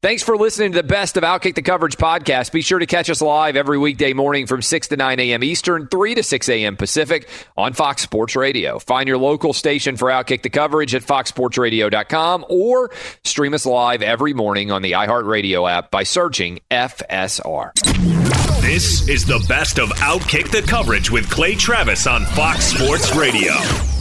Thanks for listening to the best of Outkick the Coverage podcast. Be sure to catch us live every weekday morning from 6 to 9 a.m. Eastern, 3 to 6 a.m. Pacific on Fox Sports Radio. Find your local station for Outkick the Coverage at foxsportsradio.com or stream us live every morning on the iHeartRadio app by searching FSR. This is the best of Outkick the Coverage with Clay Travis on Fox Sports Radio.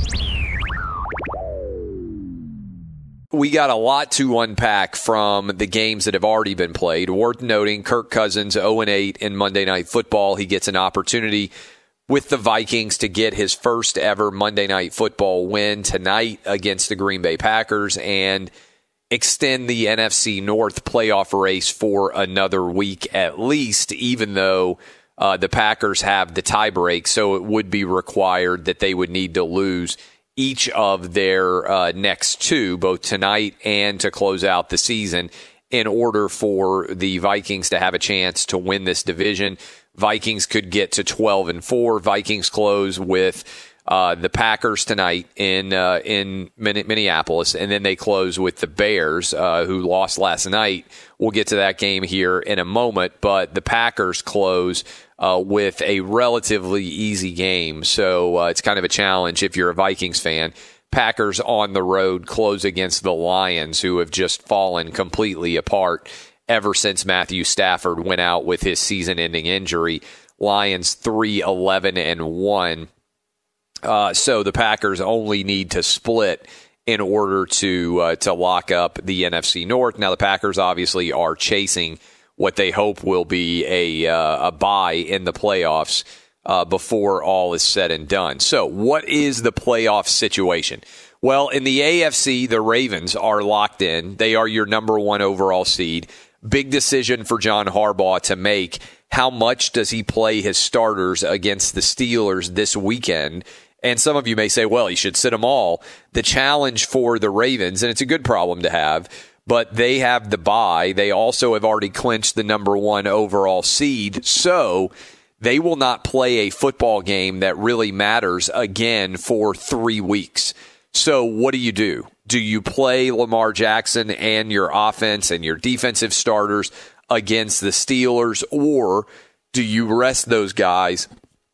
We got a lot to unpack from the games that have already been played. Worth noting, Kirk Cousins 0-8 in Monday Night Football. He gets an opportunity with the Vikings to get his first ever Monday Night Football win tonight against the Green Bay Packers and extend the NFC North playoff race for another week at least, even though the Packers have the tiebreak. So it would be required that they would need to lose each of their next two, both tonight and to close out the season, in order for the Vikings to have a chance to win this division. Vikings could get to 12-4. Vikings close with the Packers tonight in Minneapolis, and then they close with the Bears, who lost last night. We'll get to that game here in a moment, but the Packers close with a relatively easy game. So it's kind of a challenge if you're a Vikings fan. Packers on the road close against the Lions, who have just fallen completely apart ever since Matthew Stafford went out with his season-ending injury. Lions 3-11-1. So the Packers only need to split in order to lock up the NFC North. Now, the Packers obviously are chasing what they hope will be a bye in the playoffs before all is said and done. So what is the playoff situation? Well, in the AFC, the Ravens are locked in. They are your number one overall seed. Big decision for John Harbaugh to make. How much does he play his starters against the Steelers this weekend? And some of you may say, well, he should sit them all. The challenge for the Ravens, and it's a good problem to have, but they have the bye. They also have already clinched the number one overall seed, so they will not play a football game that really matters again for 3 weeks. So what do? Do you play Lamar Jackson and your offense and your defensive starters against the Steelers, or do you rest those guys,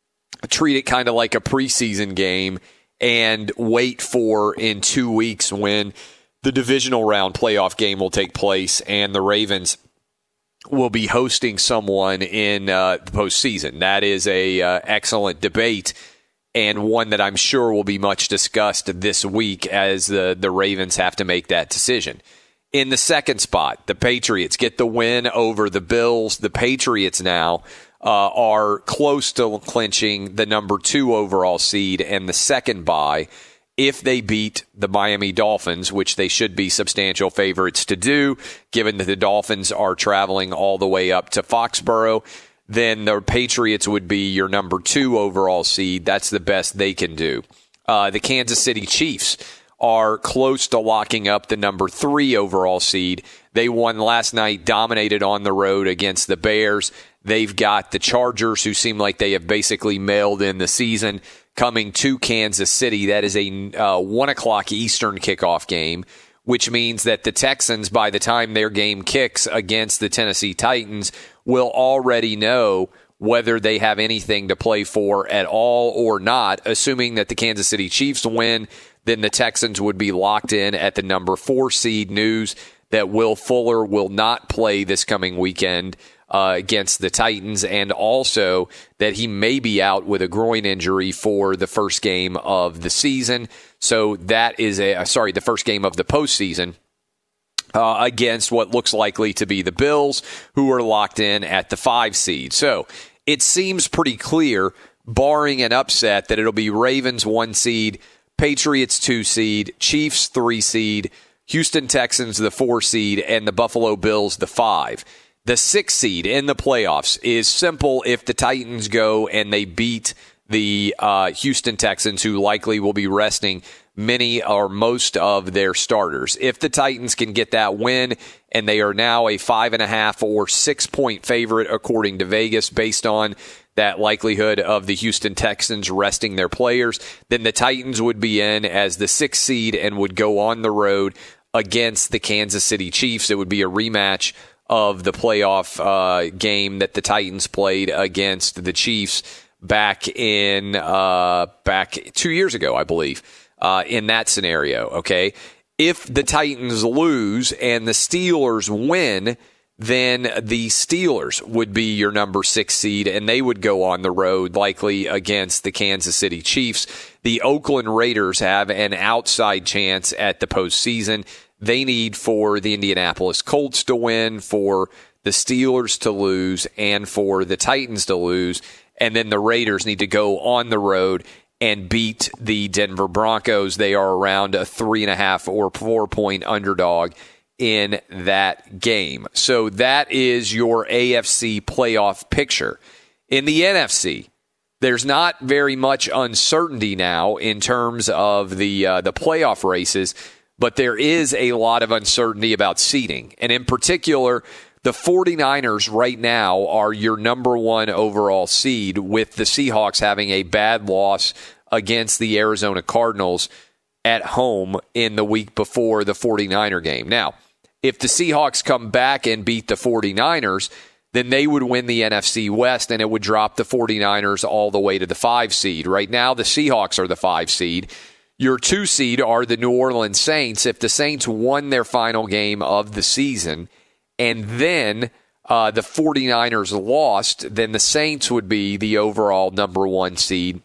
treat it kind of like a preseason game, and wait for in 2 weeks when the divisional round playoff game will take place and the Ravens will be hosting someone in the postseason? That is a excellent debate, and one that I'm sure will be much discussed this week as the Ravens have to make that decision. In the second spot, the Patriots get the win over the Bills. The Patriots now are close to clinching the number 2 overall seed and the second bye if they beat the Miami Dolphins, which they should be substantial favorites to do, given that the Dolphins are traveling all the way up to Foxborough. Then the Patriots would be your number 2 overall seed. That's the best they can do. The Kansas City Chiefs are close to locking up the number 3 overall seed. They won last night, dominated on the road against the Bears. They've got the Chargers, who seem like they have basically mailed in the season, coming to Kansas City. That is a 1 o'clock Eastern kickoff game, which means that the Texans, by the time their game kicks against the Tennessee Titans, will already know whether they have anything to play for at all or not. Assuming that the Kansas City Chiefs win, then the Texans would be locked in at the number 4 seed. News that Will Fuller will not play this coming weekend against the Titans, and also that he may be out with a groin injury for the first game of the season. So that is the first game of the postseason against what looks likely to be the Bills, who are locked in at the 5 seed. So it seems pretty clear, barring an upset, that it'll be Ravens 1 seed, Patriots 2 seed, Chiefs 3 seed, Houston Texans the 4 seed, and the Buffalo Bills the 5. The 6 seed in the playoffs is simple if the Titans go and they beat the Houston Texans, who likely will be resting many or most of their starters. If the Titans can get that win, and they are now a 5.5 or 6 point favorite according to Vegas based on that likelihood of the Houston Texans resting their players, then the Titans would be in as the 6th seed and would go on the road against the Kansas City Chiefs. It would be a rematch of the playoff game that the Titans played against the Chiefs back 2 years ago, I believe, in that scenario. Okay, if the Titans lose and the Steelers win, then the Steelers would be your number 6 seed, and they would go on the road, likely against the Kansas City Chiefs. The Oakland Raiders have an outside chance at the postseason. They need for the Indianapolis Colts to win, for the Steelers to lose, and for the Titans to lose. And then the Raiders need to go on the road and beat the Denver Broncos. They are around a 3.5 or 4-point underdog in that game. So that is your AFC playoff picture. In the NFC, there's not very much uncertainty now in terms of the playoff races, but there is a lot of uncertainty about seeding. And in particular, the 49ers right now are your number 1 overall seed, with the Seahawks having a bad loss against the Arizona Cardinals at home in the week before the 49er game. Now, if the Seahawks come back and beat the 49ers, then they would win the NFC West, and it would drop the 49ers all the way to the 5 seed. Right now, the Seahawks are the 5 seed. Your 2 seed are the New Orleans Saints. If the Saints won their final game of the season and then the 49ers lost, then the Saints would be the overall number 1 seed,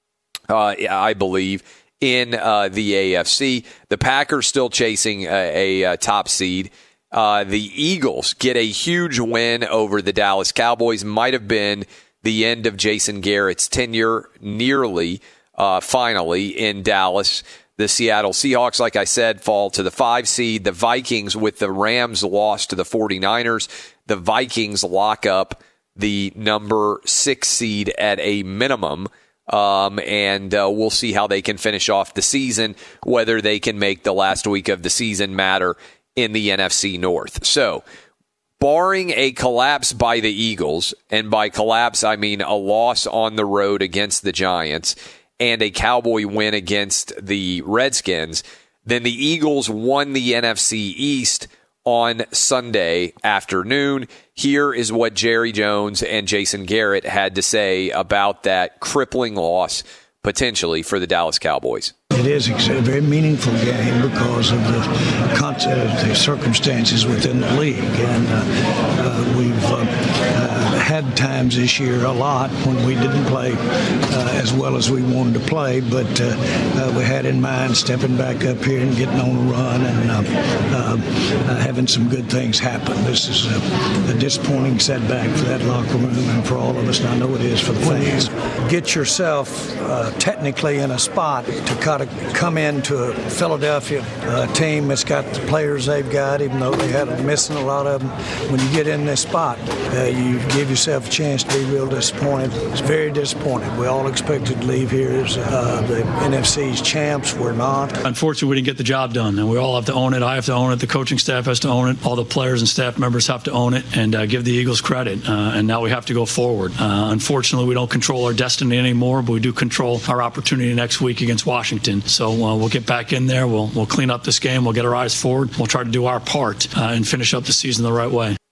I believe, in the AFC. The Packers still chasing a top seed. The Eagles get a huge win over the Dallas Cowboys. Might have been the end of Jason Garrett's tenure, nearly, finally, in Dallas. The Seattle Seahawks, like I said, fall to the 5 seed. The Vikings, with the Rams loss to the 49ers, the Vikings lock up the number 6 seed at a minimum. And we'll see how they can finish off the season, whether they can make the last week of the season matter in the NFC North. So, barring a collapse by the Eagles, and by collapse I mean a loss on the road against the Giants and a Cowboy win against the Redskins, then the Eagles won the NFC East on Sunday afternoon. Here is what Jerry Jones and Jason Garrett had to say about that crippling loss, potentially, for the Dallas Cowboys. It is a very meaningful game because of the circumstances within the league. And we've had times this year, a lot, when we didn't play as well as we wanted to play, but we had in mind stepping back up here and getting on a run and having some good things happen. This is a disappointing setback for that locker room and for all of us, and I know it is for the fans. Get yourself technically in a spot to kind of come into Philadelphia, a team that's got the players they've got, even though they had missing a lot of them. When you get in this spot, you give yourself a chance to be real disappointed. It's very disappointed. We all expected to leave here as the NFC's champs. We're not. Unfortunately, we didn't get the job done, and we all have to own it. I have to own it. The coaching staff has to own it. All the players and staff members have to own it and give the Eagles credit. And now we have to go forward. Unfortunately, we don't control our destiny anymore, but we do control our opportunity next week against Washington. So we'll get back in there. We'll clean up this game. We'll get our eyes forward. We'll try to do our part and finish up the season the right way.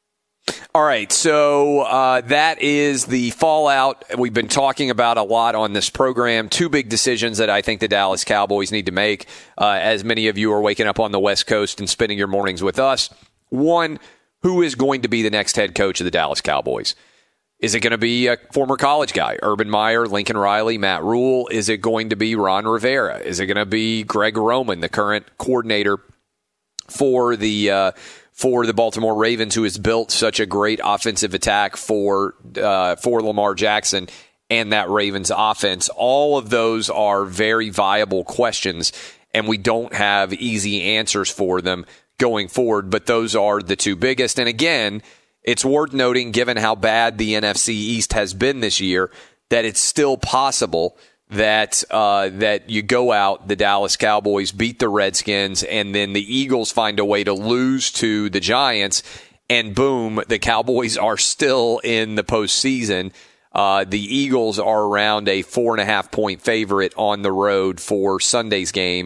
All right, so that is the fallout we've been talking about a lot on this program. 2 big decisions that I think the Dallas Cowboys need to make, as many of you are waking up on the West Coast and spending your mornings with us. 1, who is going to be the next head coach of the Dallas Cowboys? Is it going to be a former college guy, Urban Meyer, Lincoln Riley, Matt Rule? Is it going to be Ron Rivera? Is it going to be Greg Roman, the current coordinator for the Baltimore Ravens, who has built such a great offensive attack for Lamar Jackson and that Ravens offense? All of those are very viable questions, and we don't have easy answers for them going forward, but those are the 2 biggest. And again, it's worth noting, given how bad the NFC East has been this year, that it's still possible that you go out, the Dallas Cowboys beat the Redskins, and then the Eagles find a way to lose to the Giants, and boom, the Cowboys are still in the postseason. The Eagles are around a 4.5-point favorite on the road for Sunday's game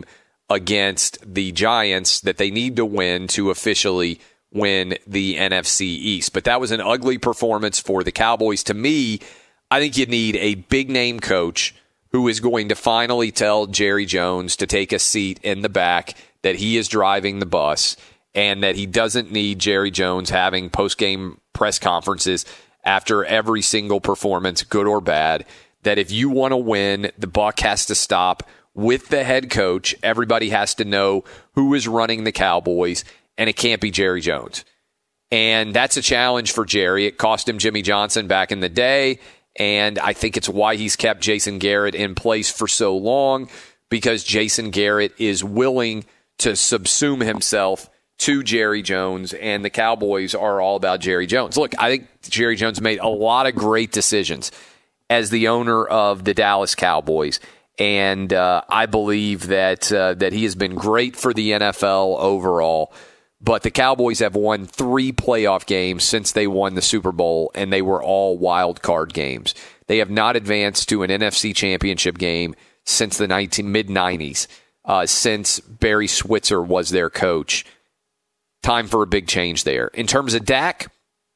against the Giants that they need to win to officially win the NFC East. But that was an ugly performance for the Cowboys. To me, I think you need a big-name coach who is going to finally tell Jerry Jones to take a seat in the back, that he is driving the bus, and that he doesn't need Jerry Jones having post-game press conferences after every single performance, good or bad, that if you want to win, the buck has to stop with the head coach. Everybody has to know who is running the Cowboys, and it can't be Jerry Jones. And that's a challenge for Jerry. It cost him Jimmy Johnson back in the day, and I think it's why he's kept Jason Garrett in place for so long, because Jason Garrett is willing to subsume himself to Jerry Jones, and the Cowboys are all about Jerry Jones. Look, I think Jerry Jones made a lot of great decisions as the owner of the Dallas Cowboys, and I believe that he has been great for the NFL overall. But the Cowboys have won 3 playoff games since they won the Super Bowl, and they were all wild card games. They have not advanced to an NFC championship game since the mid-90s, since Barry Switzer was their coach. Time for a big change there. In terms of Dak,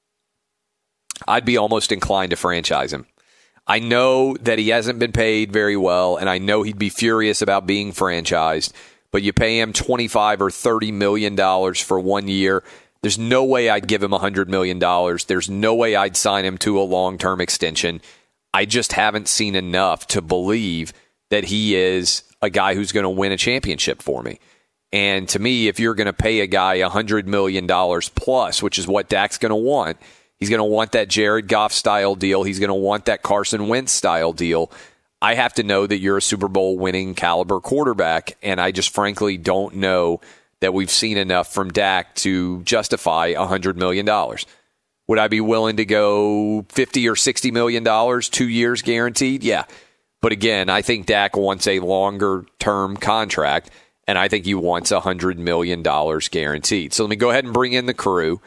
I'd be almost inclined to franchise him. I know that he hasn't been paid very well, and I know he'd be furious about being franchised, but you pay him $25 or $30 million for 1 year. There's no way I'd give him $100 million. There's no way I'd sign him to a long-term extension. I just haven't seen enough to believe that he is a guy who's going to win a championship for me. And to me, if you're going to pay a guy $100 million plus, which is what Dak's going to want, he's going to want that Jared Goff-style deal. He's going to want that Carson Wentz-style deal. I have to know that you're a Super Bowl winning caliber quarterback, and I just frankly don't know that we've seen enough from Dak to justify $100 million. Would I be willing to go $50 or $60 million, 2 years guaranteed? Yeah. But again, I think Dak wants a longer-term contract, and I think he wants $100 million guaranteed. So let me go ahead and bring in the crew.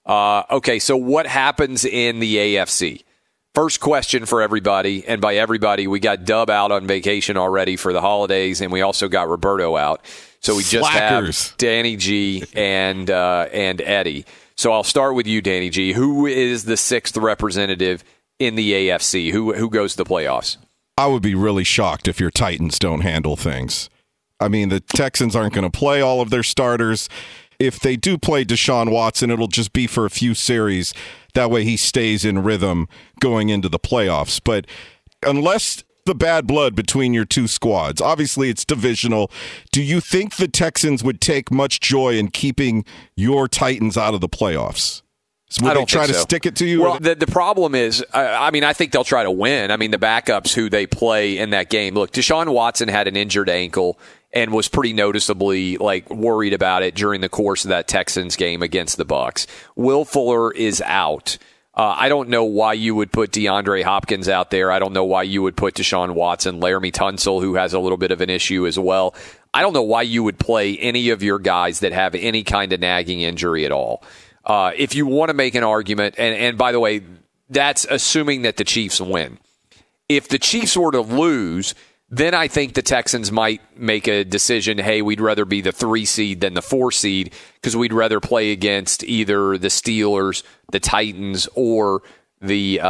Okay, so what happens in the AFC? First question for everybody, and by everybody, we got Dub out on vacation already for the holidays, and we also got Roberto out. So we just have Danny G and Eddie. So I'll start with you, Danny G. Who is the 6th representative in the AFC? Who goes to the playoffs? I would be really shocked if your Titans don't handle things. I mean, the Texans aren't going to play all of their starters. If they do play Deshaun Watson, it'll just be for a few series. That way he stays in rhythm going into the playoffs. But unless the bad blood between your two squads, obviously it's divisional, do you think the Texans would take much joy in keeping your Titans out of the playoffs? Would they try to stick it to you? Well, the problem is, I think they'll try to win. I mean, the backups who they play in that game. Look, Deshaun Watson had an injured ankle and was pretty noticeably worried about it during the course of that Texans game against the Bucs. Will Fuller is out. I don't know why you would put DeAndre Hopkins out there. I don't know why you would put Deshaun Watson, Laramie Tunsil, who has a little bit of an issue as well. I don't know why you would play any of your guys that have any kind of nagging injury at all. If you want to make an argument, and by the way, that's assuming that the Chiefs win. If the Chiefs were to lose, then I think the Texans might make a decision, hey, we'd rather be the 3 seed than the 4 seed because we'd rather play against either the Steelers, the Titans, or the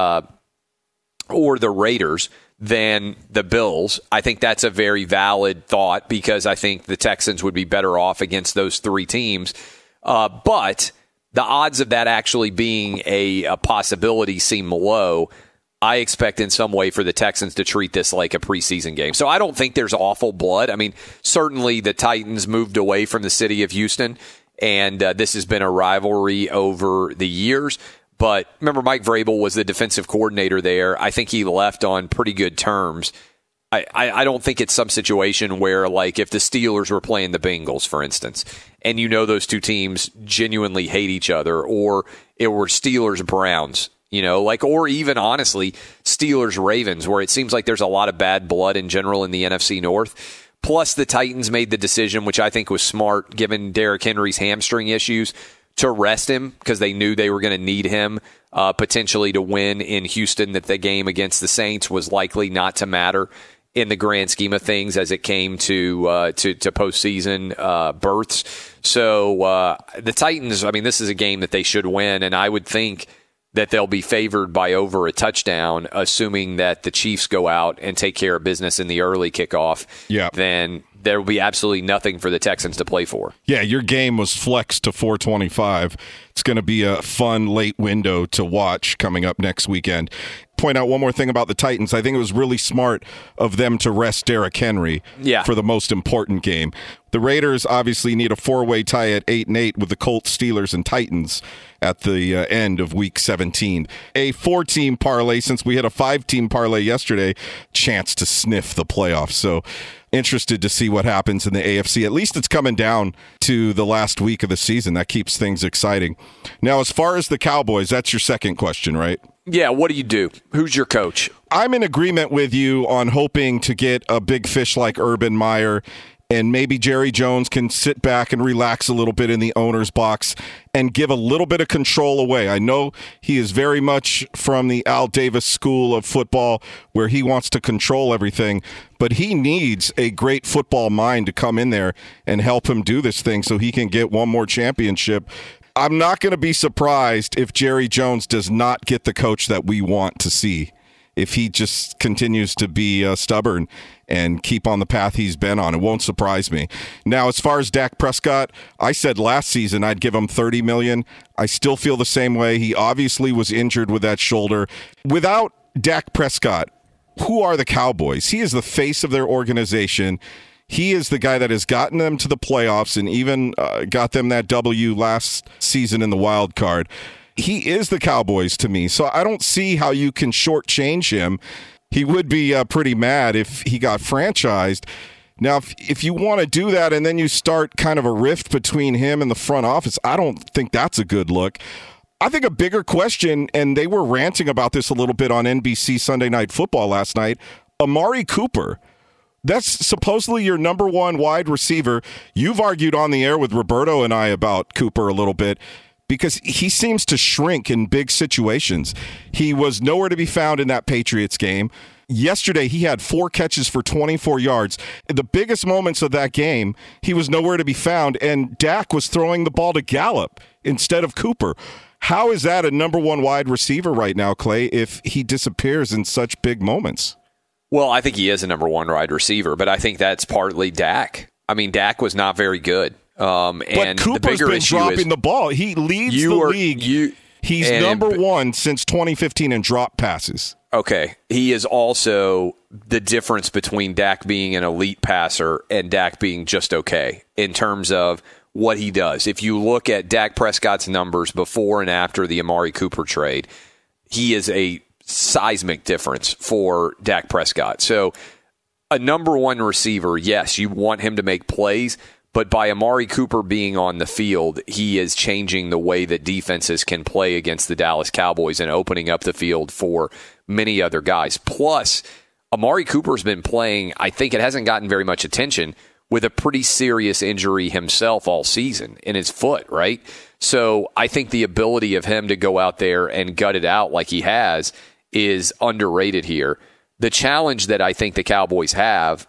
Raiders than the Bills. I think that's a very valid thought because I think the Texans would be better off against those 3 teams. But the odds of that actually being a possibility seem low. I expect in some way for the Texans to treat this like a preseason game. So I don't think there's awful blood. I mean, certainly the Titans moved away from the city of Houston, and this has been a rivalry over the years. But remember, Mike Vrabel was the defensive coordinator there. I think he left on pretty good terms. I don't think it's some situation where, if the Steelers were playing the Bengals, for instance, and those two teams genuinely hate each other, or it were Steelers-Browns, or even, honestly, Steelers-Ravens, where it seems like there's a lot of bad blood in general in the NFC North. Plus, the Titans made the decision, which I think was smart, given Derrick Henry's hamstring issues, to rest him because they knew they were going to need him potentially to win in Houston, that the game against the Saints was likely not to matter. in the grand scheme of things as it came to postseason berths. So the Titans, I mean, this is a game that they should win, and I would think that they'll be favored by over a touchdown, assuming that the Chiefs go out and take care of business in the early kickoff. Yeah. Then there will be absolutely nothing for the Texans to play for. Yeah, your game was flexed to 425. It's going to be a fun late window to watch coming up next weekend. Point out one more thing about the Titans. I think it was really smart of them to rest Derrick Henry for the most important game. The Raiders obviously need a 4-way tie at 8-8 with the Colts, Steelers, and Titans at the end of Week 17. A 4-team parlay, since we had a 5-team parlay yesterday, chance to sniff the playoffs. So interested to see what happens in the AFC. At least it's coming down to the last week of the season. That keeps things exciting. Now, as far as the Cowboys, that's your second question, right? Yeah, what do you do? Who's your coach? I'm in agreement with you on hoping to get a big fish like Urban Meyer, and maybe Jerry Jones can sit back and relax a little bit in the owner's box and give a little bit of control away. I know he is very much from the Al Davis school of football where he wants to control everything, but he needs a great football mind to come in there and help him do this thing so he can get one more championship. I'm not going to be surprised if Jerry Jones does not get the coach that we want to see, if he just continues to be stubborn and keep on the path he's been on. It won't surprise me. Now, as far as Dak Prescott, I said last season I'd give him $30 million. I still feel the same way. He obviously was injured with that shoulder. Without Dak Prescott, who are the Cowboys? He is the face of their organization. He is the guy that has gotten them to the playoffs and even got them that W last season in the wild card. He is the Cowboys to me, so I don't see how you can shortchange him. He would be pretty mad if he got franchised. Now, if you want to do that and then you start kind of a rift between him and the front office, I don't think that's a good look. I think a bigger question, and they were ranting about this a little bit on NBC Sunday Night Football last night, Amari Cooper. That's supposedly your number one wide receiver. You've argued on the air with Roberto and I about Cooper a little bit because he seems to shrink in big situations. He was nowhere to be found in that Patriots game. Yesterday, he had 4 catches for 24 yards. In the biggest moments of that game, he was nowhere to be found, and Dak was throwing the ball to Gallup instead of Cooper. How is that a number one wide receiver right now, Clay, if he disappears in such big moments? Well, I think he is a number one wide receiver, but I think that's partly Dak. I mean, Dak was not very good. But and Cooper's the bigger been issue dropping is the ball. He leads the league. He's number one since 2015 in drop passes. Okay. He is also the difference between Dak being an elite passer and Dak being just okay in terms of what he does. If you look at Dak Prescott's numbers before and after the Amari Cooper trade, he is a seismic difference for Dak Prescott. So a number one receiver, yes, you want him to make plays, but by Amari Cooper being on the field, he is changing the way that defenses can play against the Dallas Cowboys and opening up the field for many other guys. Plus, Amari Cooper's been playing, I think it hasn't gotten very much attention, with a pretty serious injury himself all season in his foot, right? So I think the ability of him to go out there and gut it out like he has is underrated here. The challenge that I think the Cowboys have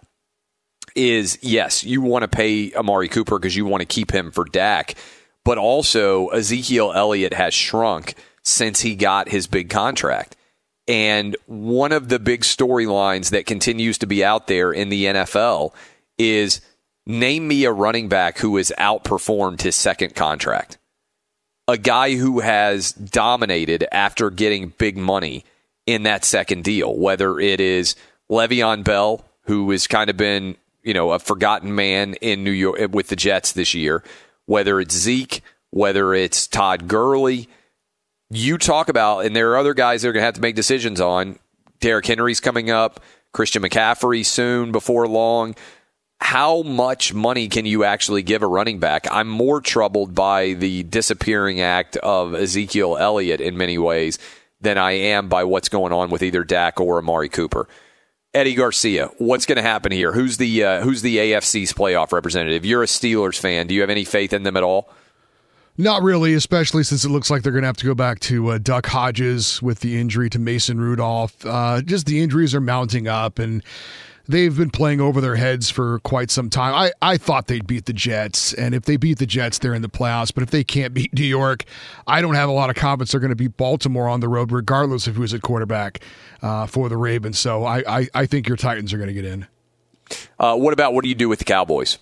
is, yes, you want to pay Amari Cooper because you want to keep him for Dak, but also Ezekiel Elliott has shrunk since he got his big contract. And one of the big storylines that continues to be out there in the NFL is name me a running back who has outperformed his second contract. A guy who has dominated after getting big money in that second deal, whether it is Le'Veon Bell, who has kind of been, a forgotten man in New York with the Jets this year, whether it's Zeke, whether it's Todd Gurley. You talk about, and there are other guys that are going to have to make decisions on. Derrick Henry's coming up, Christian McCaffrey soon, before long. How much money can you actually give a running back? I'm more troubled by the disappearing act of Ezekiel Elliott in many ways than I am by what's going on with either Dak or Amari Cooper. Eddie Garcia, what's going to happen here? Who's the AFC's playoff representative? You're a Steelers fan. Do you have any faith in them at all? Not really, especially since it looks like they're going to have to go back to Duck Hodges with the injury to Mason Rudolph. Just the injuries are mounting up, and they've been playing over their heads for quite some time. I thought they'd beat the Jets, and if they beat the Jets, they're in the playoffs. But if they can't beat New York, I don't have a lot of confidence they're going to beat Baltimore on the road, regardless of who's at quarterback for the Ravens. So I think your Titans are going to get in. What do you do with the Cowboys?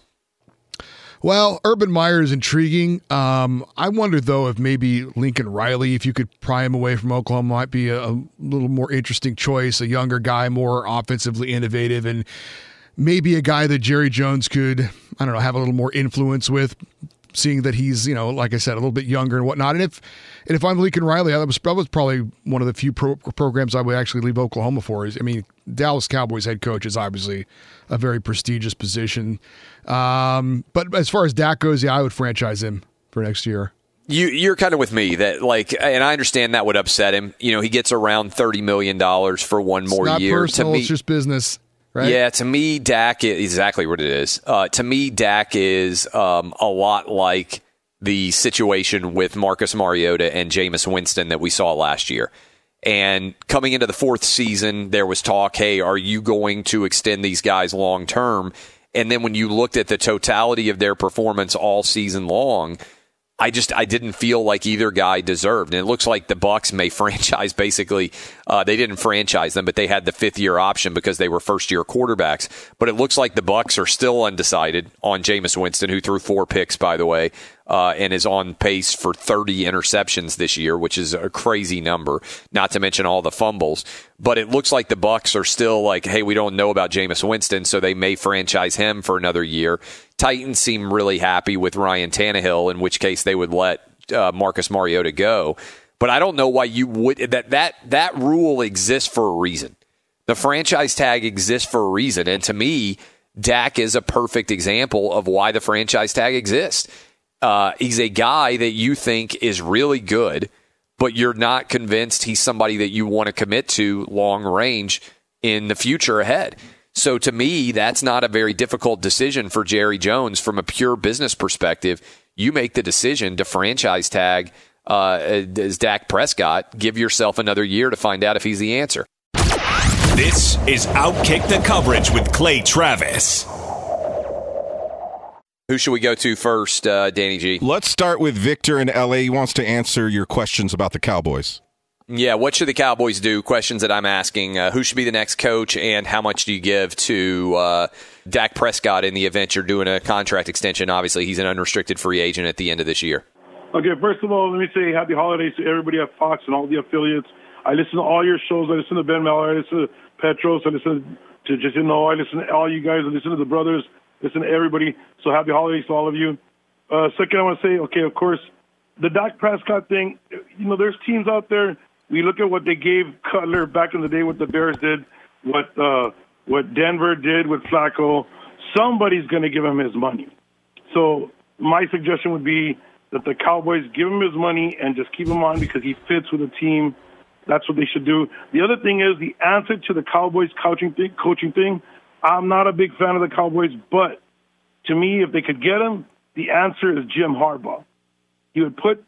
Well, Urban Meyer is intriguing. I wonder, though, if maybe Lincoln Riley, if you could pry him away from Oklahoma, might be a little more interesting choice, a younger guy, more offensively innovative, and maybe a guy that Jerry Jones could, I don't know, have a little more influence with, seeing that he's, like I said, a little bit younger and whatnot. And if I'm Lincoln Riley, that was probably one of the few programs I would actually leave Oklahoma for. Dallas Cowboys head coach is obviously a very prestigious position. But as far as Dak goes, I would franchise him for next year. You're kind of with me that, and I understand that would upset him. He gets around $30 million for one more year. It's not personal, it's just business. Right? Yeah, to me, Dak is exactly what it is. To me, Dak is a lot like the situation with Marcus Mariota and Jameis Winston that we saw last year. And coming into the fourth season, there was talk, hey, are you going to extend these guys long term? And then when you looked at the totality of their performance all season long, I didn't feel like either guy deserved. And it looks like the Bucs may franchise basically. They didn't franchise them, but they had the fifth-year option because they were first-year quarterbacks. But it looks like the Bucs are still undecided on Jameis Winston, who threw 4 picks, by the way, and is on pace for 30 interceptions this year, which is a crazy number, not to mention all the fumbles. But it looks like the Bucs are still like, hey, we don't know about Jameis Winston, so they may franchise him for another year. Titans seem really happy with Ryan Tannehill, in which case they would let Marcus Mariota go. But I don't know why you would. That rule exists for a reason. The franchise tag exists for a reason. And to me, Dak is a perfect example of why the franchise tag exists. He's a guy that you think is really good, but you're not convinced he's somebody that you want to commit to long range in the future ahead. So to me, that's not a very difficult decision for Jerry Jones from a pure business perspective. You make the decision to franchise tag as Dak Prescott. Give yourself another year to find out if he's the answer. This is Outkick the Coverage with Clay Travis. Who should we go to first, Danny G? Let's start with Victor in LA. He wants to answer your questions about the Cowboys. Yeah, what should the Cowboys do? Questions that I'm asking. Who should be the next coach, and how much do you give to Dak Prescott in the event you're doing a contract extension? Obviously, he's an unrestricted free agent at the end of this year. Okay, first of all, let me say happy holidays to everybody at Fox and all the affiliates. I listen to all your shows. I listen to Ben Maller. I listen to Petros. I listen to I listen to all you guys. I listen to the brothers. Listen to everybody. So happy holidays to all of you. Second, I want to say, okay, of course, the Dak Prescott thing, there's teams out there. We look at what they gave Cutler back in the day, what the Bears did, what Denver did with Flacco. Somebody's going to give him his money. So my suggestion would be that the Cowboys give him his money and just keep him on because he fits with the team. That's what they should do. The other thing is the answer to the Cowboys coaching thing. I'm not a big fan of the Cowboys, but to me, if they could get him, the answer is Jim Harbaugh. He would put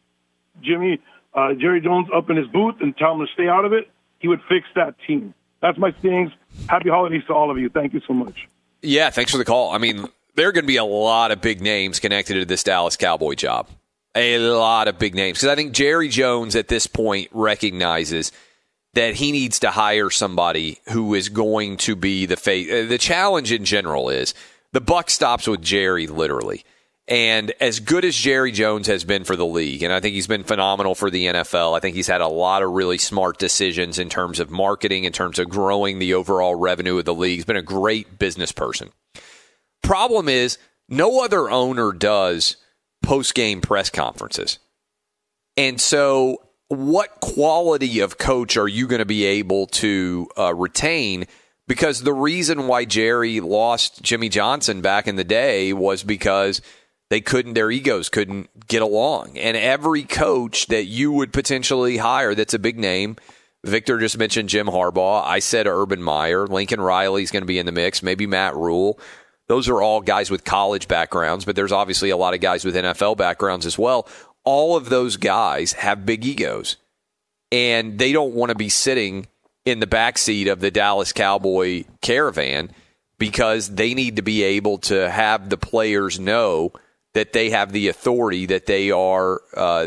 Jerry Jones up in his booth and tell him to stay out of it. He would fix that team. That's my things. Happy holidays to all of you. Thank you so much. Yeah, thanks for the call. I mean, there are going to be a lot of big names connected to this Dallas Cowboy job. A lot of big names. Because I think Jerry Jones at this point recognizes that he needs to hire somebody who is going to be the face. The challenge in general is the buck stops with Jerry, literally. And as good as Jerry Jones has been for the league, and I think he's been phenomenal for the NFL, I think he's had a lot of really smart decisions in terms of marketing, in terms of growing the overall revenue of the league. He's been a great business person. Problem is, no other owner does post-game press conferences. And so what quality of coach are you going to be able to retain? Because the reason why Jerry lost Jimmy Johnson back in the day was because their egos couldn't get along. And every coach that you would potentially hire that's a big name, Victor just mentioned Jim Harbaugh. I said Urban Meyer. Lincoln Riley's going to be in the mix. Maybe Matt Rule. Those are all guys with college backgrounds, but there's obviously a lot of guys with NFL backgrounds as well. All of those guys have big egos, and they don't want to be sitting in the backseat of the Dallas Cowboy caravan because they need to be able to have the players know that they have the authority, that they are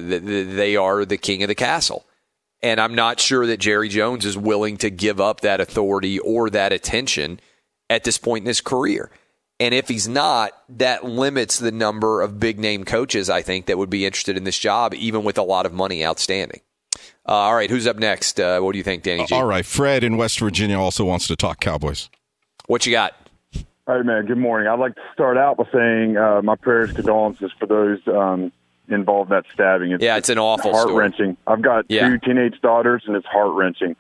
the king of the castle. And I'm not sure that Jerry Jones is willing to give up that authority or that attention at this point in his career. And if he's not, that limits the number of big-name coaches, I think, that would be interested in this job, even with a lot of money outstanding. All right, who's up next? What do you think, Danny G? All right, Fred in West Virginia also wants to talk Cowboys. What you got? All right, man. Good morning. I'd like to start out by saying my prayers, condolences for those involved in that stabbing. It's an awful heart-wrenching. story. I've got two teenage daughters, and it's heart-wrenching.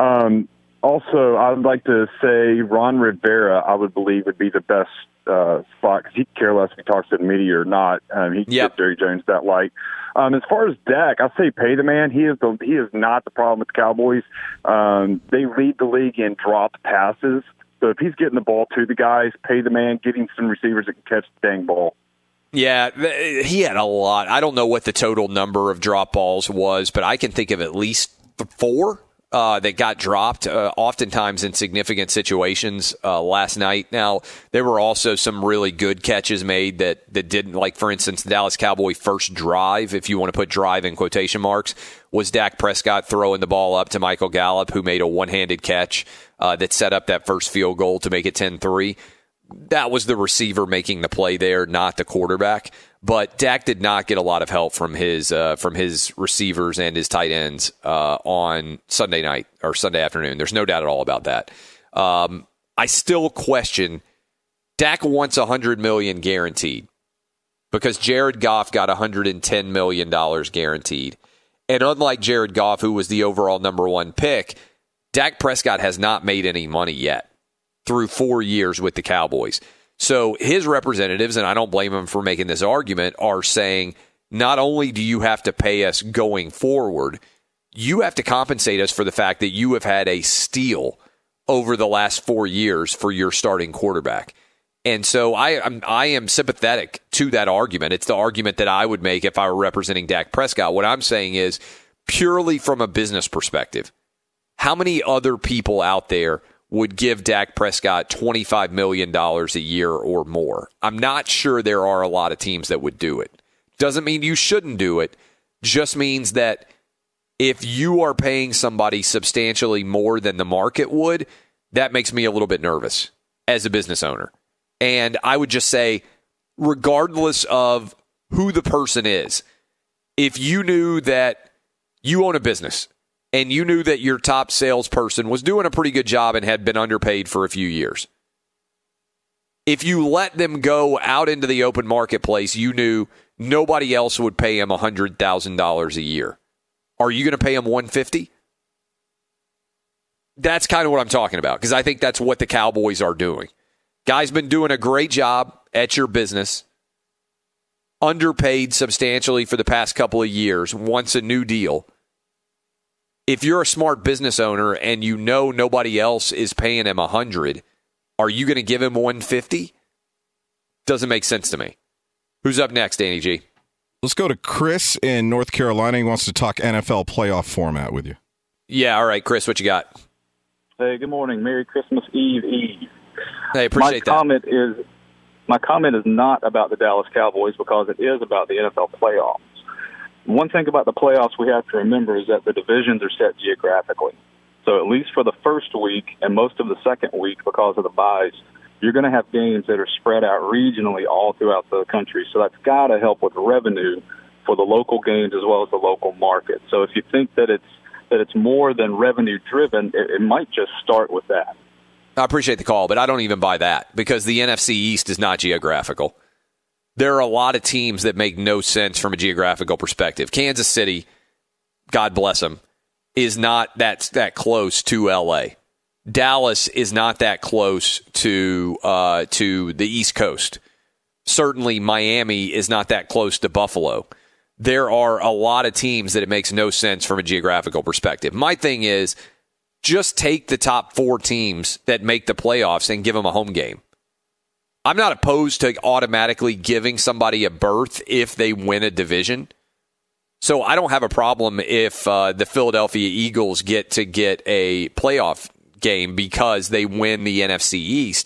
Also, I would like to say Ron Rivera, I would believe, would be the best spot because he'd care less if he talks to the media or not. He can get Jerry Jones that light. As far as Dak, I say pay the man. He is not the problem with the Cowboys. They lead the league in dropped passes. So if he's getting the ball to the guys, pay the man, get him some receivers that can catch the dang ball. Yeah, he had a lot. I don't know what the total number of drop balls was, but I can think of at least 4 that got dropped, oftentimes in significant situations last night. Now, there were also some really good catches made that didn't, like, for instance, the Dallas Cowboy first drive, if you want to put drive in quotation marks, was Dak Prescott throwing the ball up to Michael Gallup, who made a one-handed catch that set up that first field goal to make it 10-3. That was the receiver making the play there, not the quarterback. But Dak did not get a lot of help from his receivers and his tight ends on Sunday night or Sunday afternoon. There's no doubt at all about that. I still question Dak wants $100 million guaranteed because Jared Goff got $110 million guaranteed. And unlike Jared Goff, who was the overall number 1 pick, Dak Prescott has not made any money yet through 4 years with the Cowboys. So his representatives, and I don't blame him for making this argument, are saying not only do you have to pay us going forward, you have to compensate us for the fact that you have had a steal over the last 4 years for your starting quarterback. And so I am sympathetic to that argument. It's the argument that I would make if I were representing Dak Prescott. What I'm saying is, purely from a business perspective, how many other people out there would give Dak Prescott $25 million a year or more? I'm not sure there are a lot of teams that would do it. Doesn't mean you shouldn't do it. Just means that if you are paying somebody substantially more than the market would, that makes me a little bit nervous as a business owner. And I would just say, regardless of who the person is, if you knew that you own a business and you knew that your top salesperson was doing a pretty good job and had been underpaid for a few years, if you let them go out into the open marketplace, you knew nobody else would pay him $100,000 a year. Are you going to pay him $150,000? That's kind of what I'm talking about, because I think that's what the Cowboys are doing. Guy's been doing a great job at your business, underpaid substantially for the past couple of years, wants a new deal. If you're a smart business owner and you know nobody else is paying him $100,000, are you going to give him $150,000? Doesn't make sense to me. Who's up next, Danny G? Let's go to Chris in North Carolina. He wants to talk NFL playoff format with you. Yeah, all right, Chris, what you got? Hey, good morning. Merry Christmas Eve. Hey, appreciate that. My comment is not about the Dallas Cowboys because it is about the NFL playoffs. One thing about the playoffs we have to remember is that the divisions are set geographically. So at least for the first week and most of the second week, because of the byes, you're going to have games that are spread out regionally all throughout the country. So that's got to help with revenue for the local games as well as the local market. So if you think that it's more than revenue driven, it might just start with that. I appreciate the call, but I don't even buy that because the NFC East is not geographical. There are a lot of teams that make no sense from a geographical perspective. Kansas City, God bless them, is not that close to L.A. Dallas is not that close to the East Coast. Certainly, Miami is not that close to Buffalo. There are a lot of teams that it makes no sense from a geographical perspective. My thing is, just take the top 4 teams that make the playoffs and give them a home game. I'm not opposed to automatically giving somebody a berth if they win a division. So I don't have a problem if the Philadelphia Eagles get a playoff game because they win the NFC East,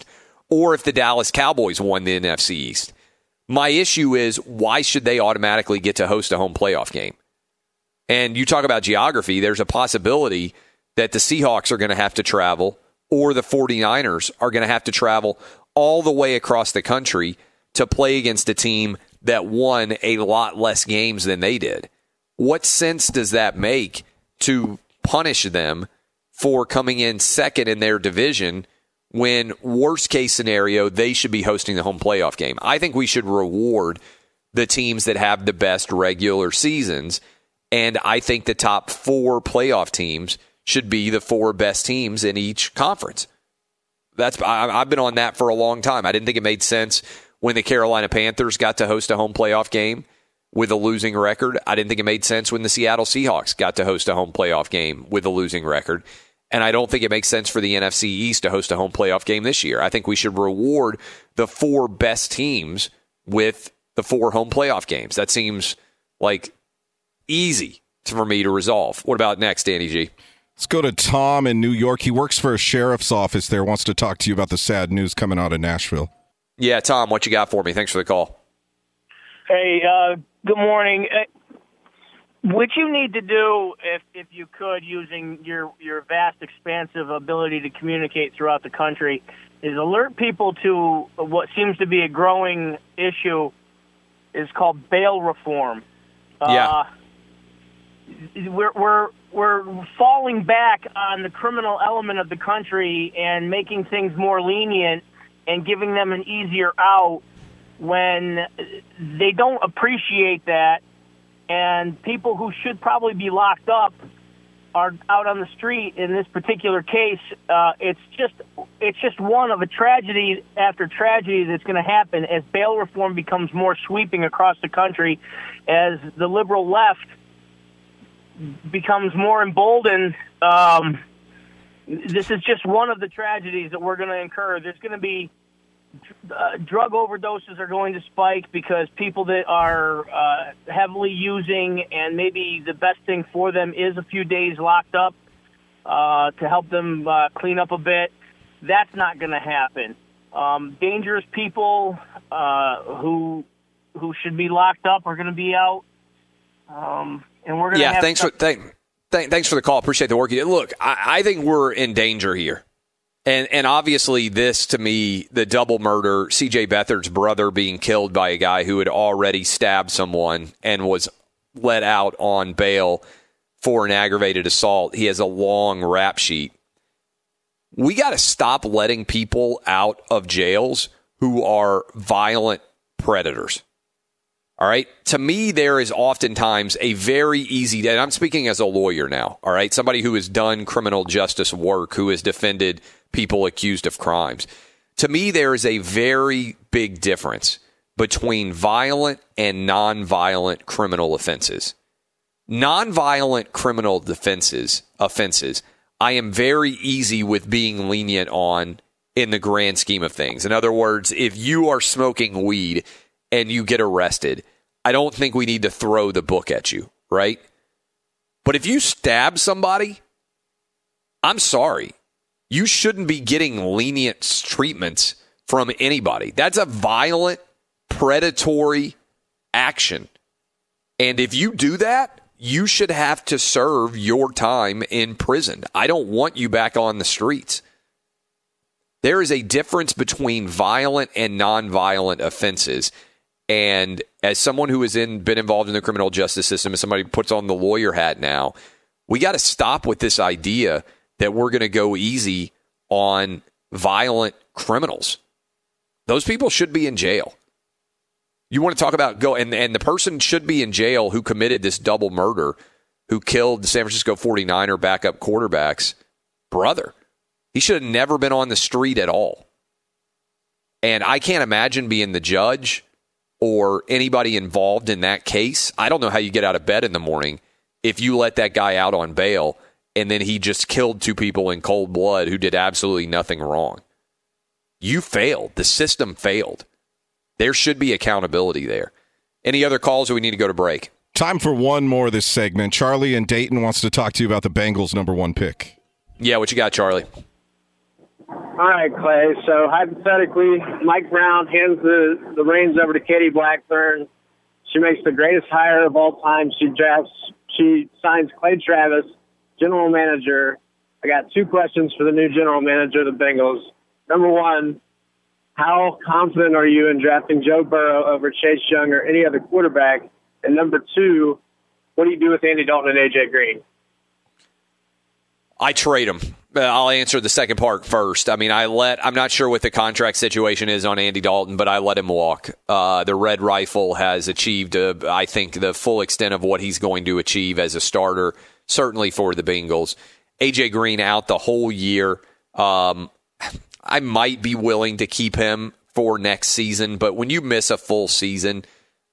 or if the Dallas Cowboys won the NFC East. My issue is, why should they automatically get to host a home playoff game? And you talk about geography, there's a possibility that the Seahawks are going to have to travel, or the 49ers are going to have to travel all the way across the country to play against a team that won a lot less games than they did. What sense does that make to punish them for coming in second in their division when, worst case scenario, they should be hosting the home playoff game? I think we should reward the teams that have the best regular seasons, and I think the top 4 playoff teams should be the 4 best teams in each conference. I've been on that for a long time. I didn't think it made sense when the Carolina Panthers got to host a home playoff game with a losing record. I didn't think it made sense when the Seattle Seahawks got to host a home playoff game with a losing record. And I don't think it makes sense for the NFC East to host a home playoff game this year. I think we should reward the 4 best teams with the 4 home playoff games. That seems like easy for me to resolve. What about next, Danny G? Let's go to Tom in New York. He works for a sheriff's office there, wants to talk to you about the sad news coming out of Nashville. Yeah, Tom, what you got for me? Thanks for the call. Hey, good morning. What you need to do, if you could, using your vast, expansive ability to communicate throughout the country, is alert people to what seems to be a growing issue. Is called bail reform. Yeah. We're falling back on the criminal element of the country and making things more lenient and giving them an easier out when they don't appreciate that. And people who should probably be locked up are out on the street. In this particular case, it's just one of a tragedy after tragedy that's going to happen as bail reform becomes more sweeping across the country, as the liberal left becomes more emboldened. This is just one of the tragedies that we're going to incur. There's going to be drug overdoses are going to spike because people that are heavily using, and maybe the best thing for them is a few days locked up to help them clean up a bit. That's not going to happen. Dangerous people who should be locked up are going to be out. And we're going to have thanks for the call. Appreciate the work you did. Look, I think we're in danger here. And obviously this, to me, the double murder, C.J. Beathard's brother being killed by a guy who had already stabbed someone and was let out on bail for an aggravated assault. He has a long rap sheet. We got to stop letting people out of jails who are violent predators. All right. To me, there is oftentimes a very easy, and I'm speaking as a lawyer now. All right. Somebody who has done criminal justice work, who has defended people accused of crimes. To me, there is a very big difference between violent and nonviolent criminal offenses. Nonviolent criminal offenses, I am very easy with being lenient on in the grand scheme of things. In other words, if you are smoking weed and you get arrested, I don't think we need to throw the book at you, right? But if you stab somebody, I'm sorry. You shouldn't be getting lenient treatments from anybody. That's a violent, predatory action. And if you do that, you should have to serve your time in prison. I don't want you back on the streets. There is a difference between violent and nonviolent offenses. And as someone who has been involved in the criminal justice system, as somebody who puts on the lawyer hat now, we got to stop with this idea that we're going to go easy on violent criminals. Those people should be in jail. You want to talk about and the person should be in jail who committed this double murder, who killed the San Francisco 49er backup quarterback's brother. He should have never been on the street at all. And I can't imagine being the judge or anybody involved in that case. I don't know how you get out of bed in the morning if you let that guy out on bail and then he just killed 2 people in cold blood who did absolutely nothing wrong. You failed. The system failed. There should be accountability there. Any other calls, or we need to go to break? Time for one more this segment. Charlie in Dayton wants to talk to you about the Bengals' #1 pick. Yeah, what you got, Charlie? All right, Clay. So hypothetically, Mike Brown hands the reins over to Katie Blackburn. She makes the greatest hire of all time. She signs Clay Travis, general manager. I got 2 questions for the new general manager of the Bengals. Number 1, how confident are you in drafting Joe Burrow over Chase Young or any other quarterback? And number 2, what do you do with Andy Dalton and A.J. Green? I trade him. I'll answer the second part first. I mean, I'm not sure what the contract situation is on Andy Dalton, but I let him walk. The Red Rifle has achieved, I think, the full extent of what he's going to achieve as a starter, certainly for the Bengals. A.J. Green out the whole year. I might be willing to keep him for next season, but when you miss a full season,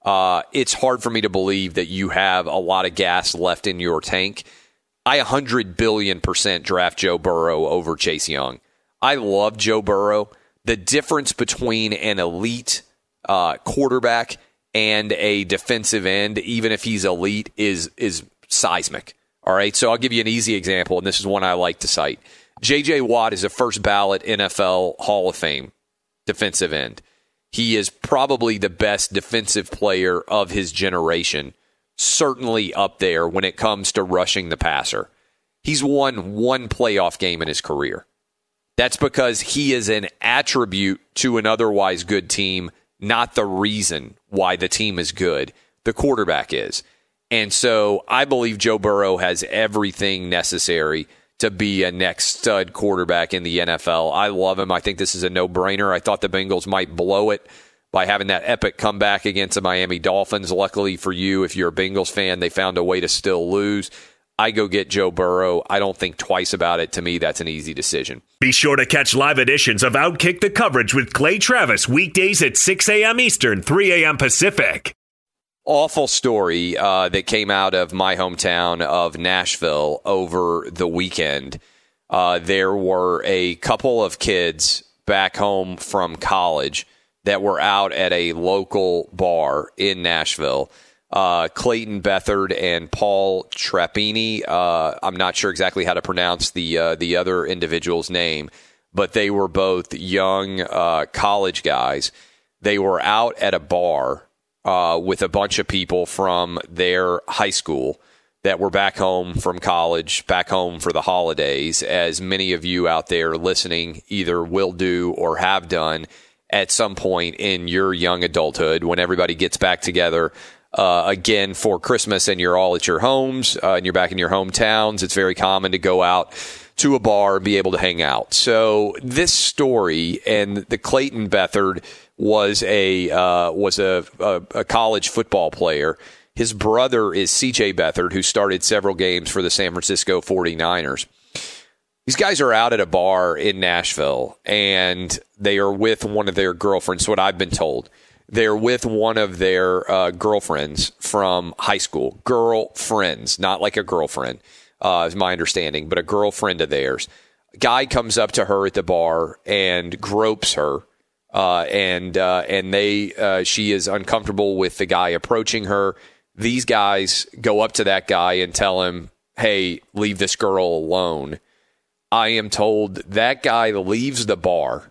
it's hard for me to believe that you have a lot of gas left in your tank. I 100 billion% draft Joe Burrow over Chase Young. I love Joe Burrow. The difference between an elite quarterback and a defensive end, even if he's elite, is seismic. All right, so I'll give you an easy example, and this is one I like to cite. J.J. Watt is a first-ballot NFL Hall of Fame defensive end. He is probably the best defensive player of his generation, certainly up there when it comes to rushing the passer. He's won 1 playoff game in his career. That's because he is an attribute to an otherwise good team, not the reason why the team is good. The quarterback is. And so I believe Joe Burrow has everything necessary to be a next stud quarterback in the NFL. I love him. I think this is a no-brainer. I thought the Bengals might blow it by having that epic comeback against the Miami Dolphins. Luckily for you, if you're a Bengals fan, they found a way to still lose. I go get Joe Burrow. I don't think twice about it. To me, that's an easy decision. Be sure to catch live editions of Outkick the Coverage with Clay Travis weekdays at 6 a.m. Eastern, 3 a.m. Pacific. Awful story that came out of my hometown of Nashville over the weekend. There were a couple of kids back home from college that were out at a local bar in Nashville. Clayton Beathard and Paul Trappini. I'm not sure exactly how to pronounce the other individual's name, but they were both young college guys. They were out at a bar with a bunch of people from their high school that were back home from college, back home for the holidays, as many of you out there listening either will do or have done at some point in your young adulthood when everybody gets back together again for Christmas and you're all at your homes and you're back in your hometowns. It's very common to go out to a bar and be able to hang out. So this story, and the Clayton Beathard was a college football player. His brother is C.J. Beathard, who started several games for the San Francisco 49ers. These guys are out at a bar in Nashville, and they are with one of their girlfriends, what I've been told. They're with one of their girlfriends from high school. Girlfriends, not like a girlfriend, is my understanding, but a girlfriend of theirs. A guy comes up to her at the bar and gropes her, and she is uncomfortable with the guy approaching her. These guys go up to that guy and tell him, hey, leave this girl alone. I am told that guy leaves the bar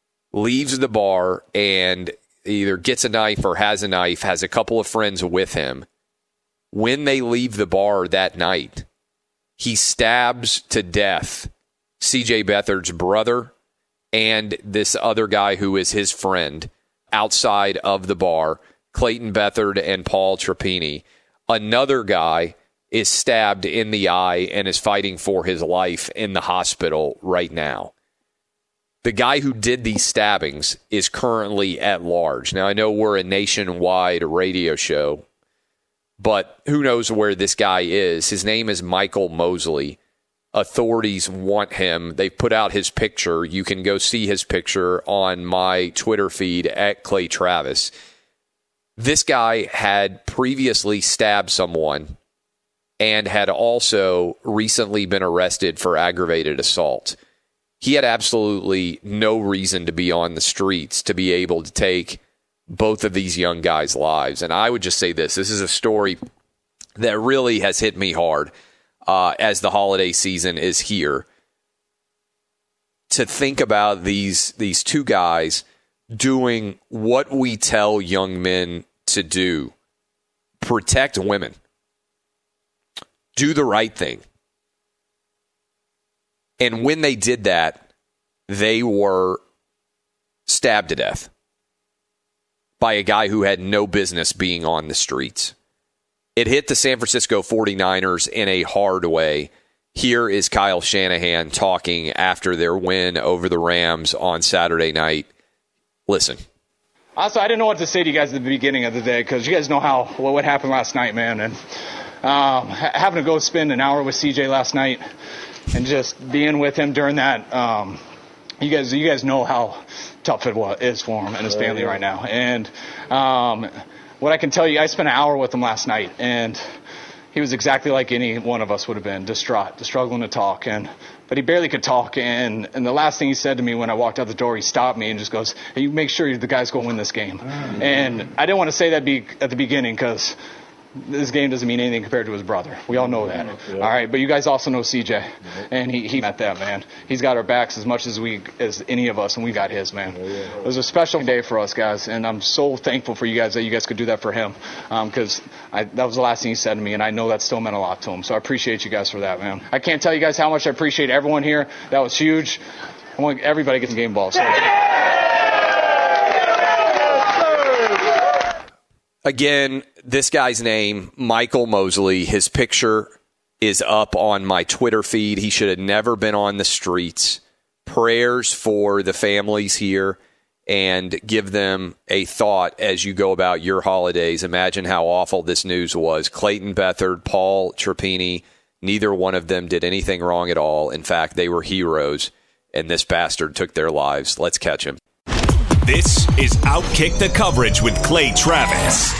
and either gets a knife or has a knife, has a couple of friends with him. When they leave the bar that night, he stabs to death C.J. Beathard's brother and this other guy who is his friend outside of the bar, Clayton Beathard and Paul Trappini. Another guy is stabbed in the eye and is fighting for his life in the hospital right now. The guy who did these stabbings is currently at large. Now, I know we're a nationwide radio show, but who knows where this guy is. His name is Michael Mosley. Authorities want him. They've put out his picture. You can go see his picture on my Twitter feed at Clay Travis. This guy had previously stabbed someone and had also recently been arrested for aggravated assault. He had absolutely no reason to be on the streets to be able to take both of these young guys' lives. And I would just say this is a story that really has hit me hard as the holiday season is here. to think about these two guys doing what we tell young men to do. Protect women. Do the right thing. And when they did that, they were stabbed to death by a guy who had no business being on the streets. It hit the San Francisco 49ers in a hard way. Here is Kyle Shanahan talking after their win over the Rams on Saturday night. Listen. Also, I didn't know what to say to you guys at the beginning of the day because you guys know what happened last night, man. And having to go spend an hour with CJ last night and just being with him during that, you guys know how tough it is for him and his family right now. And what I can tell you, I spent an hour with him last night, and he was exactly like any one of us would have been, distraught, struggling to talk. But he barely could talk. And the last thing he said to me when I walked out the door, he stopped me and just goes, "Hey, you make sure the guys go win this game." And I didn't want to say that at the beginning because this game doesn't mean anything compared to his brother. We all know that. All right, but you guys also know CJ, and he met that, man. He's got our backs as much as any of us, and we got his, man. It was a special day for us, guys, and I'm so thankful for you guys that you guys could do that for him because that was the last thing he said to me, and I know that still meant a lot to him. So I appreciate you guys for that, man. I can't tell you guys how much I appreciate everyone here. That was huge. I want everybody to get some game balls. So. Again, this guy's name, Michael Mosley, his picture is up on my Twitter feed. He should have never been on the streets. Prayers for the families here, and give them a thought as you go about your holidays. Imagine how awful this news was. Clayton Beathard, Paul Trapani, neither one of them did anything wrong at all. In fact, they were heroes, and this bastard took their lives. Let's catch him. This is Outkick the Coverage with Clay Travis.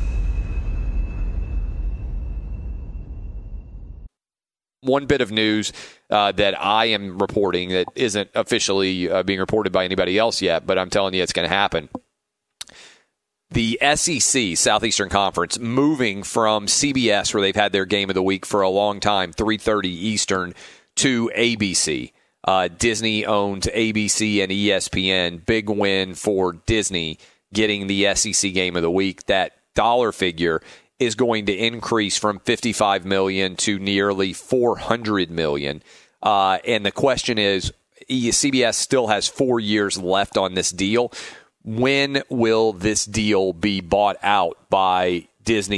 One bit of news that I am reporting that isn't officially being reported by anybody else yet, but I'm telling you it's going to happen. The SEC, Southeastern Conference, moving from CBS, where they've had their game of the week for a long time, 3:30 Eastern, to ABC. Disney owns ABC and ESPN. Big win for Disney getting the SEC game of the week. That dollar figure is going to increase from $55 million to nearly $400 million. And the question is, CBS still has 4 years left on this deal. When will this deal be bought out by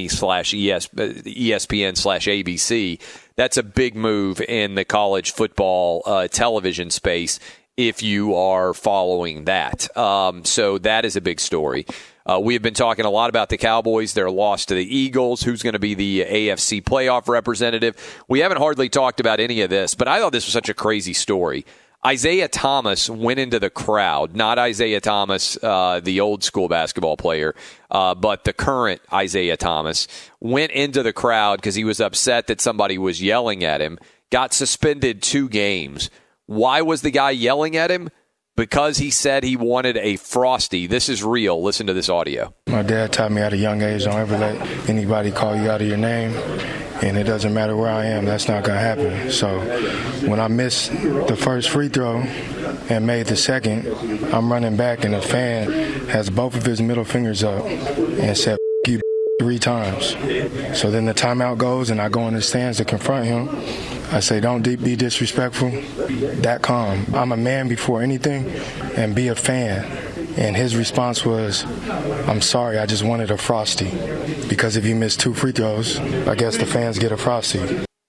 Disney/ESPN/ABC? That's a big move in the college football television space if you are following that. So that is a big story. We have been talking a lot about the Cowboys, their loss to the Eagles, who's going to be the AFC playoff representative. We haven't hardly talked about any of this, but I thought this was such a crazy story. Isaiah Thomas went into the crowd, not Isaiah Thomas, the old school basketball player, but the current Isaiah Thomas, went into the crowd because he was upset that somebody was yelling at him, got suspended 2 games. Why was the guy yelling at him? Because he said he wanted a Frosty. This is real. Listen to this audio. My dad taught me at a young age, don't ever let anybody call you out of your name. And it doesn't matter where I am, that's not going to happen. So when I missed the first free throw and made the second, I'm running back and the fan has both of his middle fingers up and said, "F you," 3 times. So then the timeout goes and I go in the stands to confront him. I say, "Don't be disrespectful." That calm. I'm a man before anything, and be a fan. And his response was, "I'm sorry, I just wanted a Frosty." Because if you miss 2 free throws, I guess the fans get a Frosty.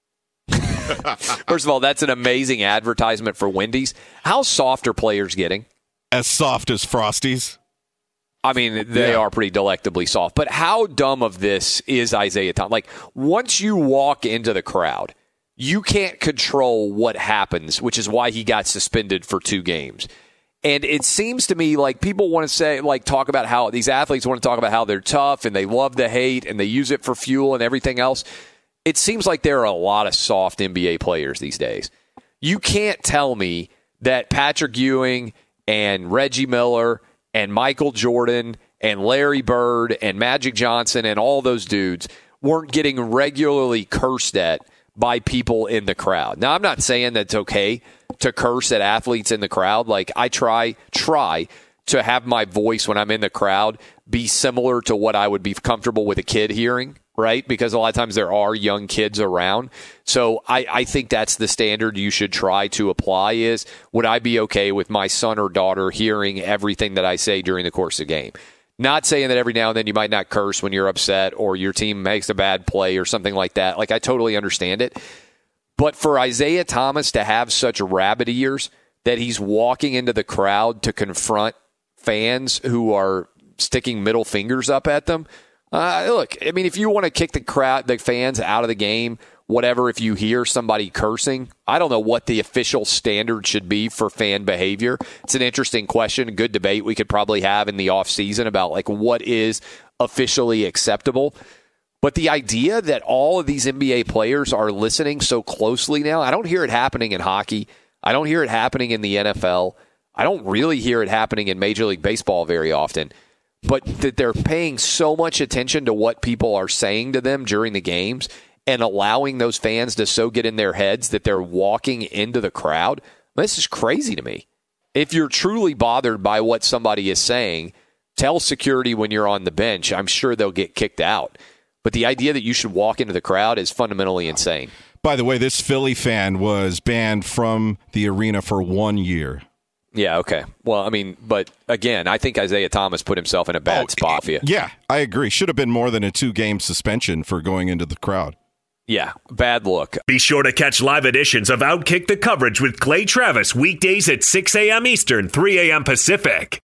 First of all, that's an amazing advertisement for Wendy's. How soft are players getting? As soft as Frosties? I mean, they are pretty delectably soft. But how dumb of this is Isaiah Thomas? Like, once you walk into the crowd, you can't control what happens, which is why he got suspended for 2 games. And it seems to me like people want to say, like, talk about how these athletes want to talk about how they're tough and they love the hate and they use it for fuel and everything else. It seems like there are a lot of soft NBA players these days. You can't tell me that Patrick Ewing and Reggie Miller and Michael Jordan and Larry Bird and Magic Johnson and all those dudes weren't getting regularly cursed at by people in the crowd. Now, I'm not saying that's okay to curse at athletes in the crowd. Like, I try to have my voice when I'm in the crowd be similar to what I would be comfortable with a kid hearing, right? Because a lot of times there are young kids around. So I think that's the standard you should try to apply is, would I be okay with my son or daughter hearing everything that I say during the course of the game? Not saying that every now and then you might not curse when you're upset or your team makes a bad play or something like that. Like, I totally understand it. But for Isaiah Thomas to have such rabbit ears that he's walking into the crowd to confront fans who are sticking middle fingers up at them. Look, I mean, if you want to kick the fans out of the game, whatever, if you hear somebody cursing, I don't know what the official standard should be for fan behavior. It's an interesting question, a good debate we could probably have in the offseason about like what is officially acceptable. But the idea that all of these NBA players are listening so closely now, I don't hear it happening in hockey. I don't hear it happening in the NFL. I don't really hear it happening in Major League Baseball very often. But that they're paying so much attention to what people are saying to them during the games and allowing those fans to so get in their heads that they're walking into the crowd, this is crazy to me. If you're truly bothered by what somebody is saying, tell security when you're on the bench. I'm sure they'll get kicked out. But the idea that you should walk into the crowd is fundamentally insane. By the way, this Philly fan was banned from the arena for 1 year. Yeah, okay. Well, I mean, but again, I think Isaiah Thomas put himself in a bad spot for you. Yeah, I agree. Should have been more than a 2-game suspension for going into the crowd. Yeah, bad look. Be sure to catch live editions of Outkick the Coverage with Clay Travis weekdays at 6 a.m. Eastern, 3 a.m. Pacific.